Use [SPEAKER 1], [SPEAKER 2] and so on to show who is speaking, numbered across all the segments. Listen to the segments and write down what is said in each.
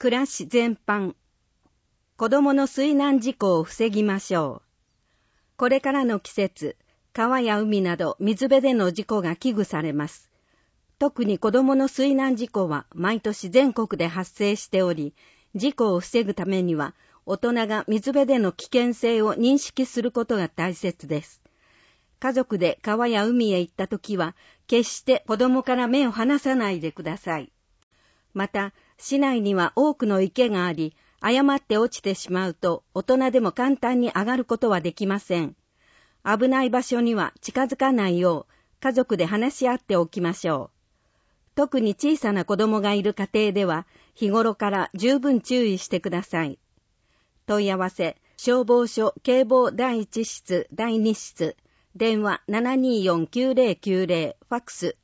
[SPEAKER 1] 暮らし全般。子供の水難事故を防ぎましょう。これからの季節、川や海など水辺での事故が危惧されます。特に子供の水難事故は毎年全国で発生しており、事故を防ぐためには大人が水辺での危険性を認識することが大切です。家族で川や海へ行ったときは、決して子供から目を離さないでください。また、市内には多くの池があり、誤って落ちてしまうと大人でも簡単に上がることはできません。危ない場所には近づかないよう家族で話し合っておきましょう。特に小さな子供がいる家庭では日頃から十分注意してください。問い合わせ、消防署警防第1室第2室、電話 724-9090、ファックス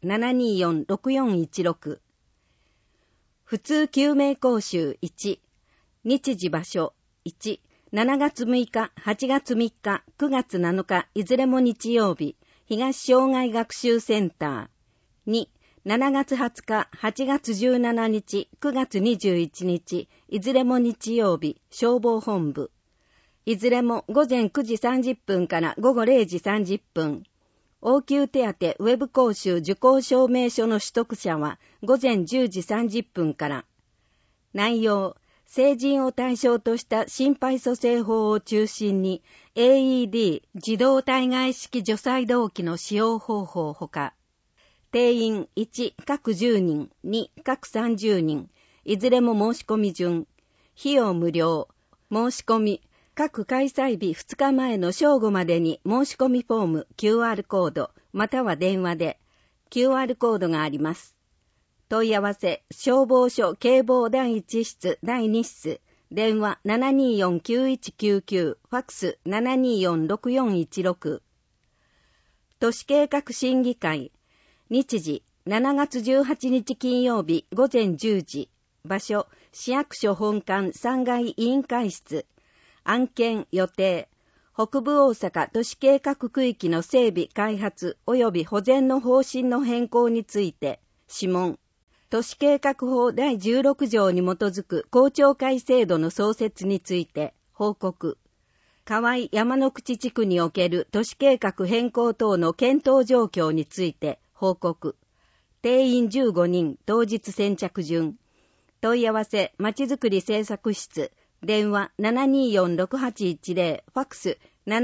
[SPEAKER 1] 724-6416。普通救命講習1、日時場所1、7月6日、8月3日、9月7日、いずれも日曜日、東障害学習センター。2、7月20日、8月17日、9月21日、いずれも日曜日、消防本部。いずれも午前9時30分から午後0時30分。応急手当ウェブ講習受講証明書の取得者は午前10時30分から。内容、成人を対象とした心肺蘇生法を中心に AED 自動体外式除細動器の使用方法ほか、定員1各10人、2各30人、いずれも申し込み順、費用無料、申し込み、各開催日2日前の正午までに申し込みフォーム QR コードまたは電話で QR コードがあります。問い合わせ、消防署警防第1室第2室、電話 724-9199、ファックス 724-6416。都市計画審議会、日時7月18日金曜日午前10時、場所、市役所本館3階委員会室、案件予定、北部大阪都市計画区域の整備開発及び保全の方針の変更について、諮問、都市計画法第16条に基づく公聴会制度の創設について報告、河合山の口地区における都市計画変更等の検討状況について報告、定員15人当日先着順、問い合わせまちづくり政策室、電話 724-6810、ファックス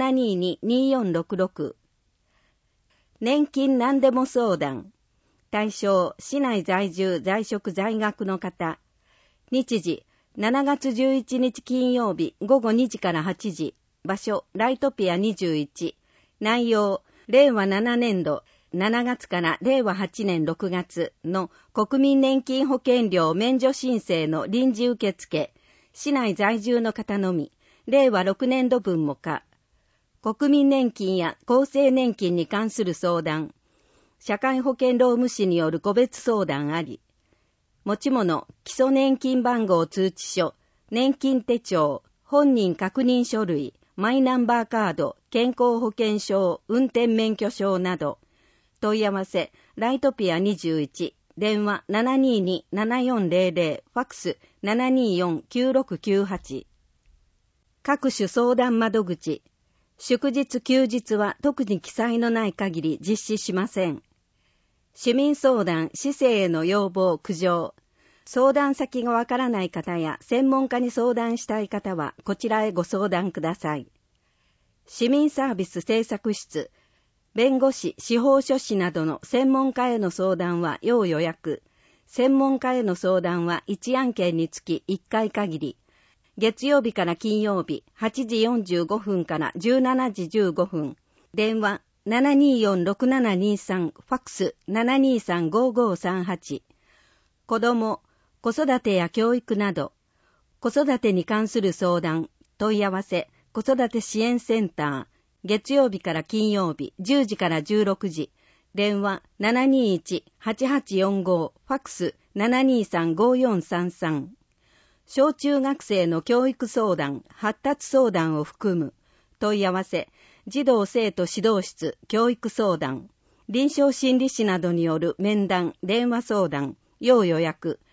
[SPEAKER 1] 722-2466。年金何でも相談。対象、市内在住、在職、在学の方。日時、7月11日金曜日午後2時から8時。場所、ライトピア21。内容、令和7年度7月から令和8年6月の国民年金保険料免除申請の臨時受付。市内在住の方のみ、令和6年度分も可。国民年金や厚生年金に関する相談、社会保険労務士による個別相談あり、持ち物、基礎年金番号通知書、年金手帳、本人確認書類、マイナンバーカード、健康保険証、運転免許証など、問い合わせ、ライトピア21、電話 722-7400、ファックス 724-9698。各種相談窓口、祝日休日は特に記載のない限り実施しません。市民相談、市政への要望、苦情、相談先がわからない方や専門家に相談したい方はこちらへご相談ください。市民サービス政策室、弁護士、司法書士などの専門家への相談は要予約。専門家への相談は1案件につき1回限り。月曜日から金曜日、8時45分から17時15分。電話 724-6723、ファックス 723-5538。子供、子育てや教育など、子育てに関する相談、問い合わせ、子育て支援センター。月曜日から金曜日、10時から16時。電話 721-8845、ファックス 723-5433。小中学生の教育相談、発達相談を含む。問い合わせ、児童生徒指導室、教育相談。臨床心理士などによる面談、電話相談、要予約。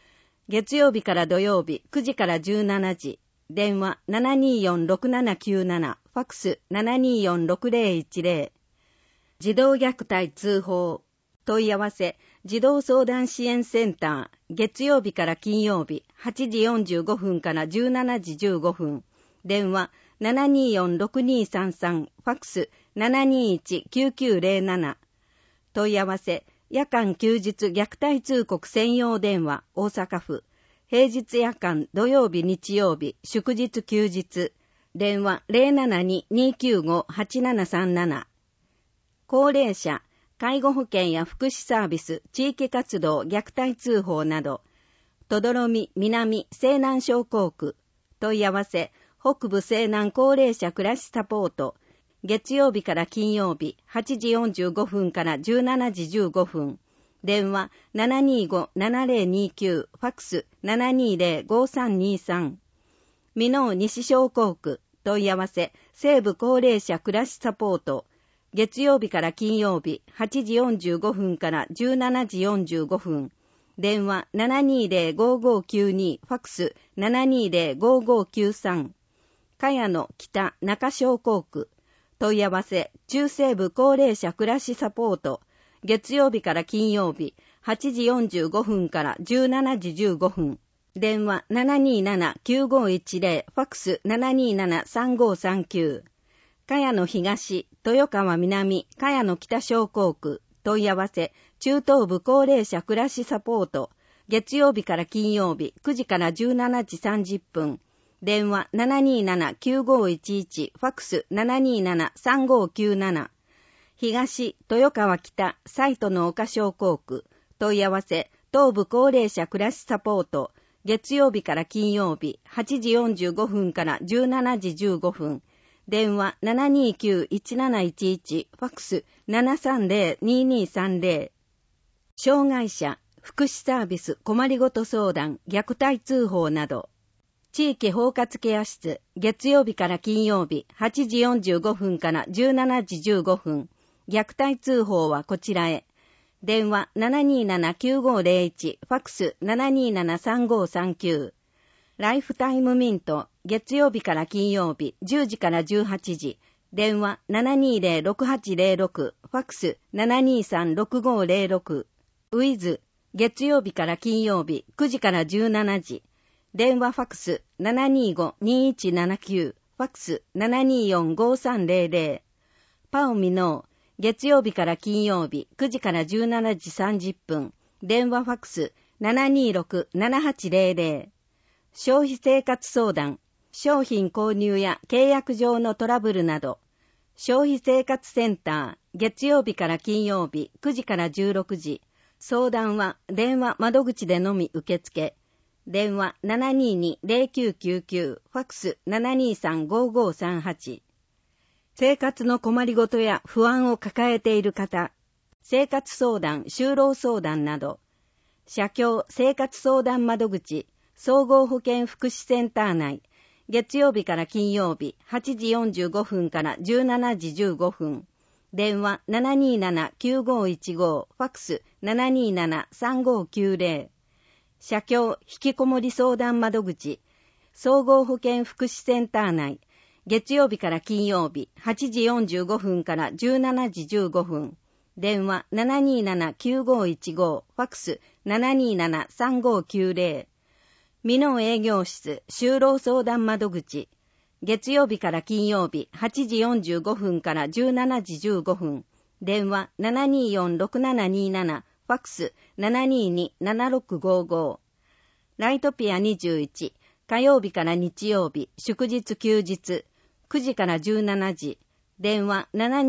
[SPEAKER 1] 月曜日から土曜日9時から17時。電話 724-6797、ファックス 724-6010。児童虐待通報。問い合わせ、児童相談支援センター、月曜日から金曜日、8時45分から17時15分。電話、724-6233、ファックス、721-9907。問い合わせ、夜間休日虐待通告専用電話、大阪府。平日夜間、土曜日日曜日、祝日休日。電話、072-295-8737。高齢者、介護保険や福祉サービス、地域活動、虐待通報など、とどろみ、南、西南小校区、問い合わせ、北部西南高齢者暮らしサポート、月曜日から金曜日、8時45分から17時15分、電話 725-7029、ファックス 720-5323、箕面西小校区、問い合わせ、西部高齢者暮らしサポート、月曜日から金曜日、8時45分から17時45分。電話 720-5592、ファックス 720-5593。茅野北中小校区。問い合わせ、中西部高齢者暮らしサポート。月曜日から金曜日、8時45分から17時15分。電話 727-9510、ファックス 727-3539。茅野東、豊川南、茅野北小校区、問い合わせ、中東部高齢者暮らしサポート、月曜日から金曜日、9時から17時30分、電話 727-9511、ファックス 727-3597、東、豊川北、西都の岡小校区、問い合わせ、東部高齢者暮らしサポート、月曜日から金曜日、8時45分から17時15分、電話 729-1711、ファックス 730-2230。障害者、福祉サービス、困りごと相談、虐待通報など。地域包括ケア室、月曜日から金曜日、8時45分から17時15分。虐待通報はこちらへ。電話 727-9501、ファックス 727-3539。ライフタイムミント、月曜日から金曜日、10時から18時。電話 720-6806、ファックス 723-6506。ウィズ、月曜日から金曜日、9時から17時。電話ファックス 725-2179、ファックス 724-5300。パオミノー、月曜日から金曜日、9時から17時30分。電話ファックス 726-7800。消費生活相談、商品購入や契約上のトラブルなど、消費生活センター、月曜日から金曜日、9時から16時、相談は電話窓口でのみ受付、電話 722-0999、ファックス 723-5538。生活の困りごとや不安を抱えている方、生活相談、就労相談など、社協生活相談窓口、総合保健福祉センター内、月曜日から金曜日、8時45分から17時15分。電話 727-9515、ファックス 727-3590。社協引きこもり相談窓口、総合保健福祉センター内、月曜日から金曜日、8時45分から17時15分。電話 727-9515、ファックス 727-3590。箕面営業室、就労相談窓口、月曜日から金曜日、8時45分から17時15分。電話 724-6727、ファックス 722-7655。ライトピア21、火曜日から日曜日、祝日休日、9時から17時。電話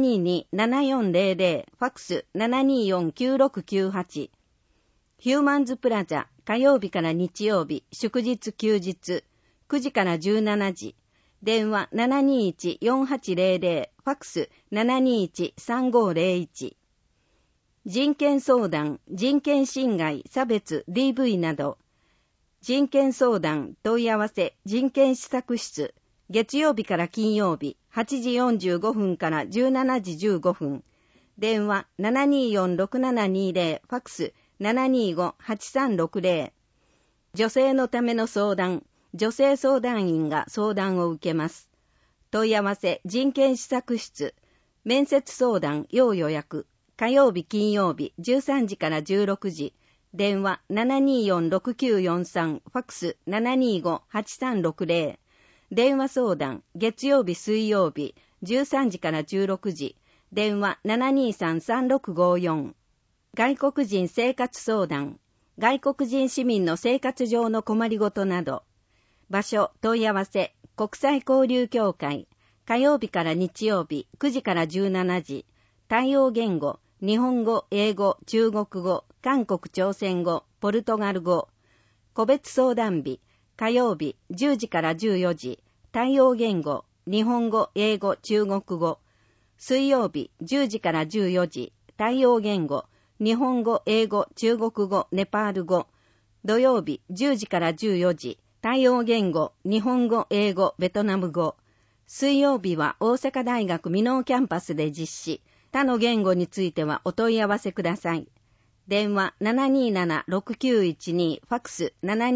[SPEAKER 1] 722-7400、ファックス 724-9698。ヒューマンズプラザ、火曜日から日曜日、祝日休日、9時から17時。電話 721-4800、ファックス 721-3501。人権相談、人権侵害、差別、DV など。人権相談、問い合わせ、人権施策室。月曜日から金曜日、8時45分から17時15分。電話 724-6720、ファックス 725-8360。 女性のための相談、女性相談員が相談を受けます。問い合わせ人権施策室、面接相談要予約、火曜日金曜日13時から16時、電話 724-6943、ファックス 725-8360、電話相談月曜日水曜日13時から16時、電話 723-3654、外国人生活相談、外国人市民の生活上の困りごとなど、場所問い合わせ国際交流協会、火曜日から日曜日9時から17時、対応言語日本語、英語、中国語、韓国朝鮮語、ポルトガル語、個別相談日火曜日10時から14時、対応言語日本語、英語、中国語、水曜日10時から14時、対応言語日本語、英語、中国語、ネパール語、土曜日10時から14時、対応言語日本語、英語、ベトナム語、水曜日は大阪大学箕面キャンパスで実施、他の言語についてはお問い合わせください。電話 727-6912、ファックス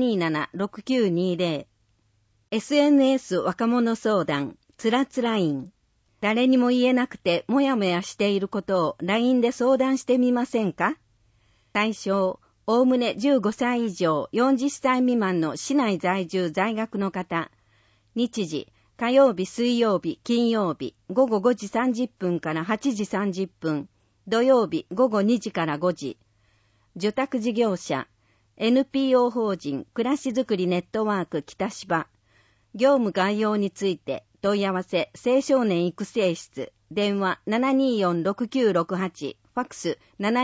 [SPEAKER 1] 727-6920。SNS 若者相談、つらつら院。誰にも言えなくてもやもやしていることを LINE で相談してみませんか？対象、おおむね15歳以上40歳未満の市内在住在学の方。日時、火曜日、水曜日、金曜日、午後5時30分から8時30分、土曜日午後2時から5時。受託事業者、NPO 法人暮らしづくりネットワーク北芝。業務概要について問い合わせ青少年育成室、電話 724-6968、ファックス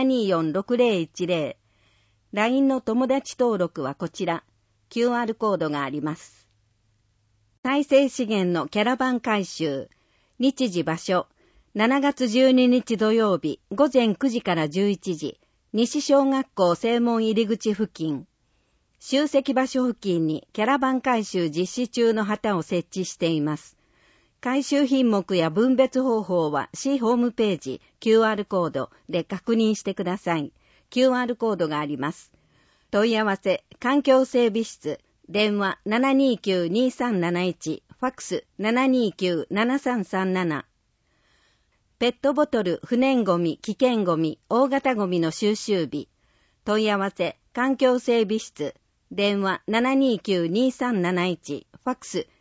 [SPEAKER 1] 724-6010。LINE の友達登録はこちら。QR コードがあります。再生資源のキャラバン回収。日時場所。7月12日土曜日午前9時から11時。西小学校正門入り口付近。集積場所付近にキャラバン回収実施中の旗を設置しています。回収品目や分別方法は市ホームページ QR コードで確認してください。QR コードがあります。問い合わせ環境整備室、電話 729-2371、ファックス 729-7337。ペットボトル、不燃ゴミ、危険ゴミ、大型ゴミの収集日。問い合わせ環境整備室、電話 729-2371、ファックス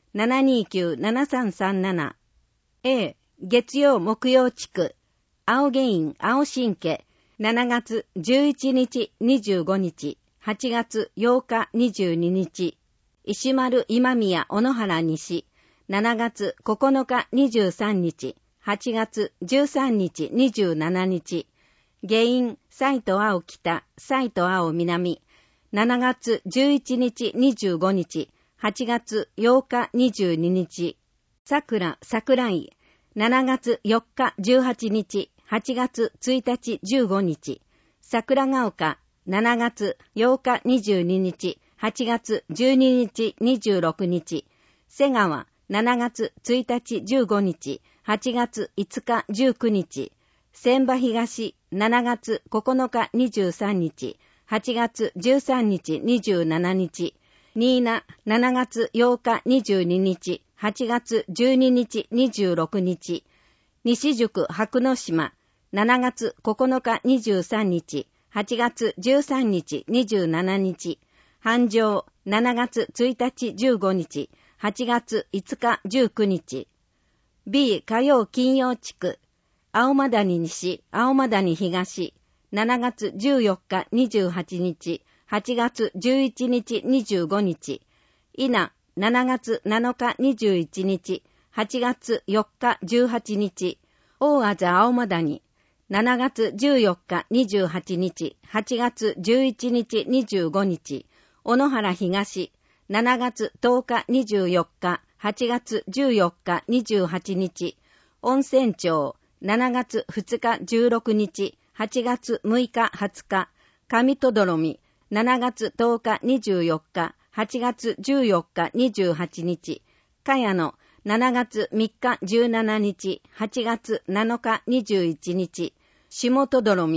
[SPEAKER 1] 729-7337。A、月曜木曜地区、青原因、青新家、7月11日25日、8月8日22日、石丸今宮小野原西、7月9日23日、8月13日27日、原因、西都青北、西都青南、7月11日25日、8月8日22日、桜、桜井、7月4日18日、8月1日15日、桜ヶ丘、7月8日22日、8月12日26日、瀬川、7月1日15日、8月5日19日、千葉東、7月9日23日、8月13日27日、新名、7月8日22日、8月12日26日、西宿白野島、7月9日23日、8月13日27日、繁盛、7月1日15日、8月5日19日、B 火曜金曜地区、青間谷西、青間谷東、7月14日28日、8月11日25日、稲、7月7日21日、8月4日18日、大字青間谷、7月14日28日、8月11日25日、小野原東、7月10日24日、8月14日28日、温泉町、7月2日16日、8月6日20日、上戸どろみ、7月10日24日、8月14日28日、茅野、7月3日17日、8月7日21日、下戸どろみ、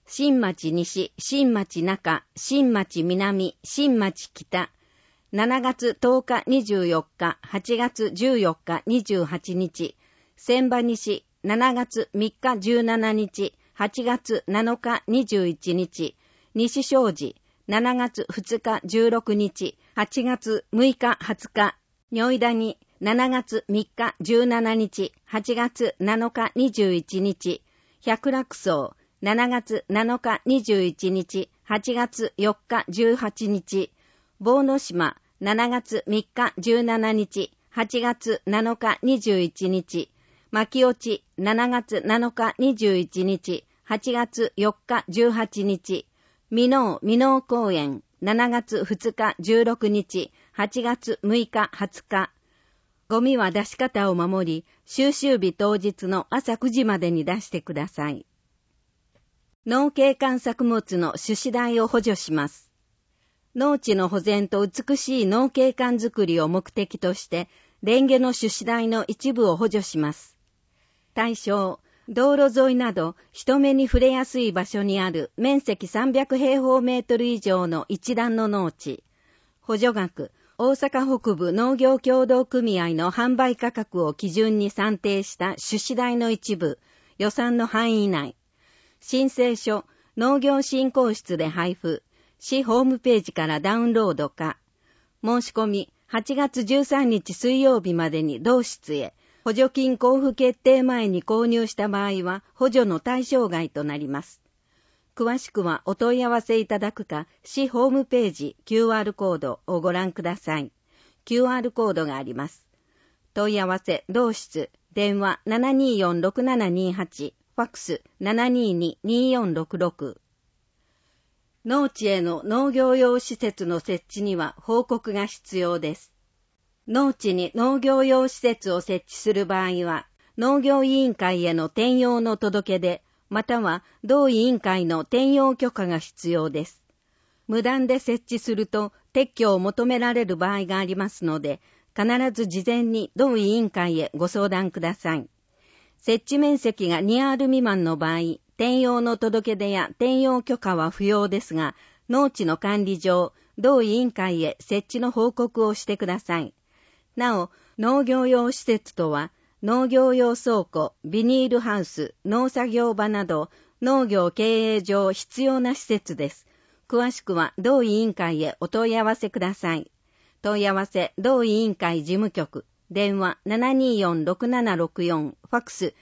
[SPEAKER 1] 新町西、新町中、新町南、新町北、7月10日24日、8月14日28日、千葉西、7月3日17日、8月7日21日、西正寺、7月2日16日、8月6日20日、如意谷、7月3日17日、8月7日21日、百楽荘、7月7日21日、8月4日18日、坊之島、7月3日17日、8月7日21日、牧落、7月7日21日、8月4日18日、箕面公園、7月2日16日、8月6日20日。ゴミは出し方を守り、収集日当日の朝9時までに出してください。農景観作物の種子代を補助します。農地の保全と美しい農景観づくりを目的として、レンゲの種子代の一部を補助します。対象、道路沿いなど人目に触れやすい場所にある面積300平方メートル以上の一覧の農地。補助額、大阪北部農業協同組合の販売価格を基準に算定した種子代の一部、予算の範囲内。申請書、農業振興室で配布。市ホームページからダウンロードか。申し込み、8月13日水曜日までに同室へ。補助金交付決定前に購入した場合は補助の対象外となります。詳しくはお問い合わせいただくか、市ホームページ QR コードをご覧ください。QR コードがあります。問い合わせ同室、電話 724-6728、ファックス 722-2466。農地への農業用施設の設置には報告が必要です。農地に農業用施設を設置する場合は、農業委員会への転用の届け出、または同委員会の転用許可が必要です。無断で設置すると撤去を求められる場合がありますので、必ず事前に同委員会へご相談ください。設置面積が2アール未満の場合、転用の届け出や転用許可は不要ですが、農地の管理上、同委員会へ設置の報告をしてください。なお、農業用施設とは、農業用倉庫、ビニールハウス、農作業場など、農業経営上必要な施設です。詳しくは同委員会へお問い合わせください。問い合わせ同委員会事務局、電話 724-6764、ファックス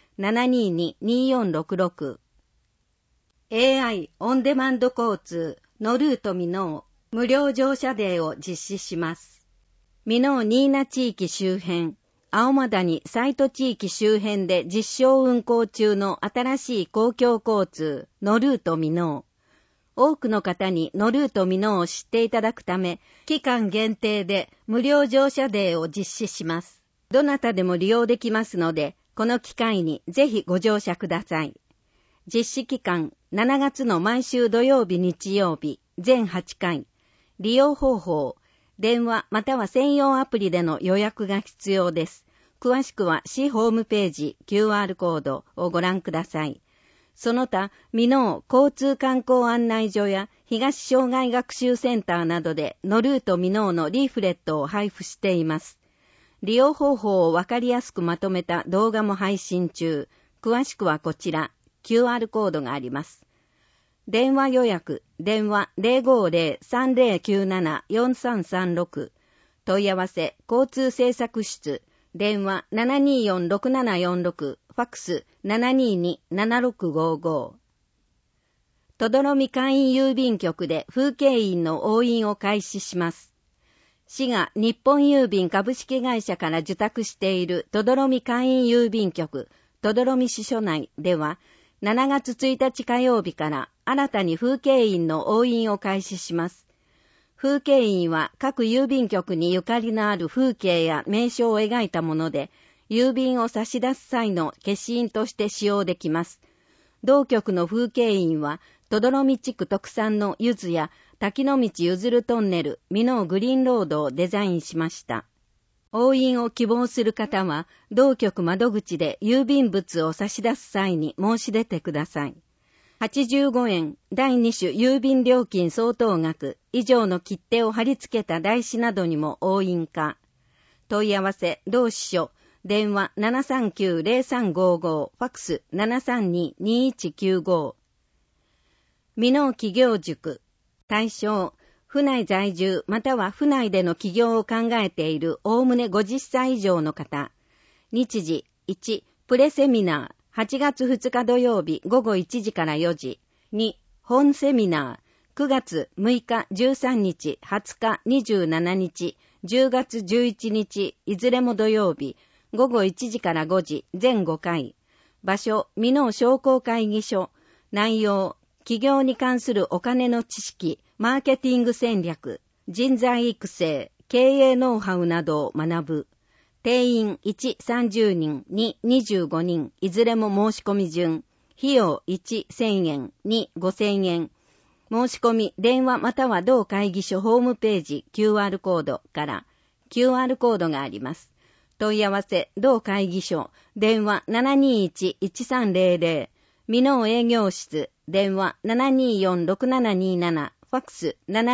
[SPEAKER 1] 722-2466。AI オンデマンド交通のルート箕面無料乗車デーを実施します。箕面新名地域周辺、青間谷サイト地域周辺で実証運行中の新しい公共交通のルート箕面。多くの方にのルート箕面を知っていただくため、期間限定で無料乗車デーを実施します。どなたでも利用できますので、この機会にぜひご乗車ください。実施期間、7月の毎週土曜日日曜日、全8回。利用方法、電話または専用アプリでの予約が必要です。詳しくは市ホームページ QR コードをご覧ください。その他、箕面交通観光案内所や東障害学習センターなどでのルート箕面のリーフレットを配布しています。利用方法をわかりやすくまとめた動画も配信中。詳しくはこちら。QR コードがあります。電話予約、電話 050-3097-4336。問い合わせ、交通政策室、電話 724-6746、ファックス 722-7655。とどろみ簡易郵便局で風景印の押印を開始します。市が日本郵便株式会社から受託しているとどろみ簡易郵便局、とどろみ支所内では、7月1日火曜日から新たに風景印の押印を開始します。風景印は各郵便局にゆかりのある風景や名所を描いたもので、郵便を差し出す際の消印として使用できます。同局の風景印は、とどろみ地区特産の柚子や滝の道ゆずるトンネル、箕面グリーンロードをデザインしました。押印を希望する方は、同局窓口で郵便物を差し出す際に申し出てください。 85円第2種郵便料金相当額以上の切手を貼り付けた台紙などにも押印か。問い合わせ同支所電話 739-0355 ファックス 732-2195。 箕面企業塾対象府内在住または府内での起業を考えているおおむね50歳以上の方。日時1プレセミナー8月2日土曜日午後1時から4時。2本セミナー9月6日13日20日27日10月11日いずれも土曜日午後1時から5時全5回。場所箕面商工会議所。内容企業に関するお金の知識、マーケティング戦略、人材育成、経営ノウハウなどを学ぶ。定員1、30人、2、25人、いずれも申し込み順。費用1、1000円、2、5000円。申し込み、電話または同会議所ホームページ QR コードから QR コードがあります。問い合わせ、同会議所、電話 721-1300、箕面営業室、電話 724-6727、ファックス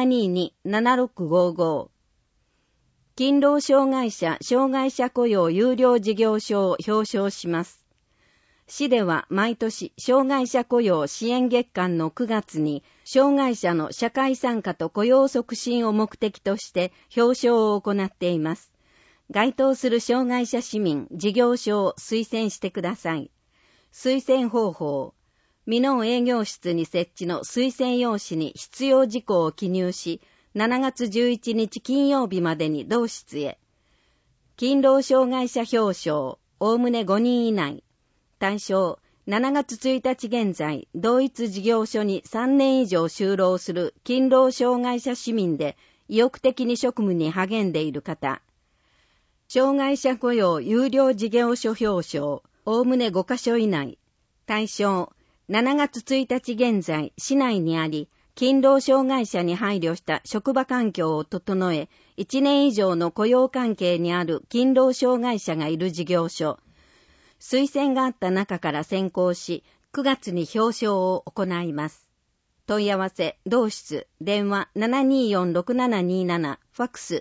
[SPEAKER 1] 722-7655。勤労障害者雇用有料事業所を表彰します。市では毎年障害者雇用支援月間の9月に障害者の社会参加と雇用促進を目的として表彰を行っています。該当する障害者市民事業所を推薦してください。推薦方法。箕面営業室に設置の推薦用紙に必要事項を記入し、7月11日金曜日までに同室へ。勤労障害者表彰、おおむね5人以内。対象、7月1日現在、同一事業所に3年以上就労する勤労障害者市民で意欲的に職務に励んでいる方。障害者雇用有料事業所表彰、おおむね5カ所以内。対象、7月1日現在、市内にあり、勤労障害者に配慮した職場環境を整え、1年以上の雇用関係にある勤労障害者がいる事業所。推薦があった中から選考し、9月に表彰を行います。問い合わせ、同室、電話 724-6727、ファックス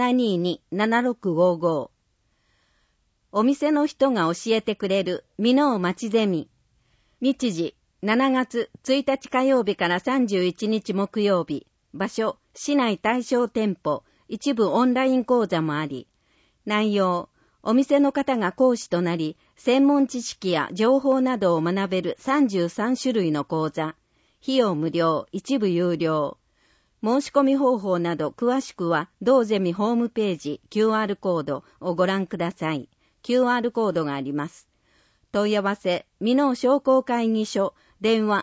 [SPEAKER 1] 722-7655。お店の人が教えてくれる箕面町ゼミ。日時、7月1日火曜日から31日木曜日。場所、市内対象店舗、一部オンライン講座もあり。内容、お店の方が講師となり、専門知識や情報などを学べる33種類の講座。費用無料、一部有料。申し込み方法など詳しくは、同ゼミホームページ QR コードをご覧ください。QR コードがあります。問い合わせ、箕面商工会議所、電話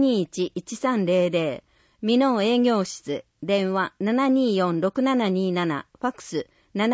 [SPEAKER 1] 721-1300、箕面営業室、電話 724-6727、ファックス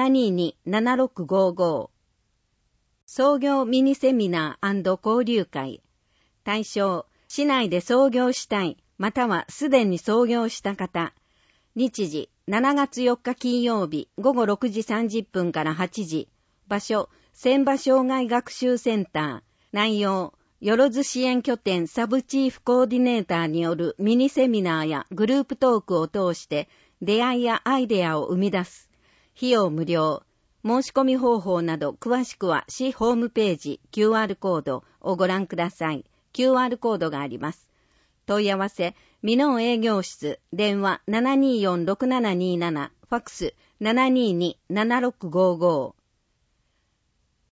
[SPEAKER 1] 722-7655。創業ミニセミナー&交流会。対象、市内で創業したい、またはすでに創業した方。日時、7月4日金曜日、午後6時30分から8時。場所、千葉障害学習センター。内容、よろず支援拠点サブチーフコーディネーターによるミニセミナーやグループトークを通して出会いやアイデアを生み出す。費用無料。申し込み方法など詳しくは市ホームページ QR コードをご覧ください。QR コードがあります。問い合わせ、箕面営業室、電話 724-6727、ファックス 722-7655。